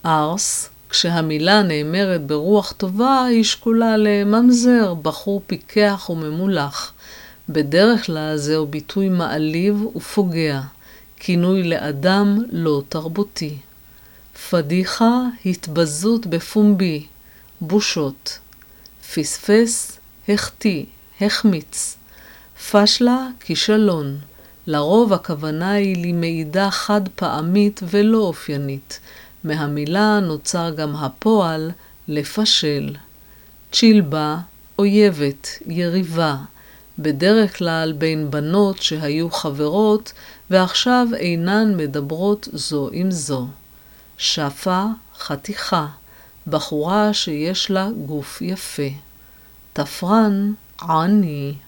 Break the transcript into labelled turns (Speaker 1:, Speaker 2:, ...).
Speaker 1: ארס, כשהמילה נאמרת ברוח טובה, היא שקולה לממזר, בחור פיקח וממולח. בדרך כלל זהו ביטוי מעליב ופוגע, כינוי לאדם לא תרבותי. פדיחה, התבזות בפומבי, בושות. פספס, החטיא, החמיץ. פשלה, כישלון. לרוב הכוונה היא למעידה חד פעמית ולא אופיינית. מהמילה נוצר גם הפועל לפשל. צ'ילבה, אויבת, יריבה. בדרך כלל בין בנות שהיו חברות ועכשיו אינן מדברות זו עם זו. שפה, חתיכה, בחורה שיש לה גוף יפה. תפרן, עני.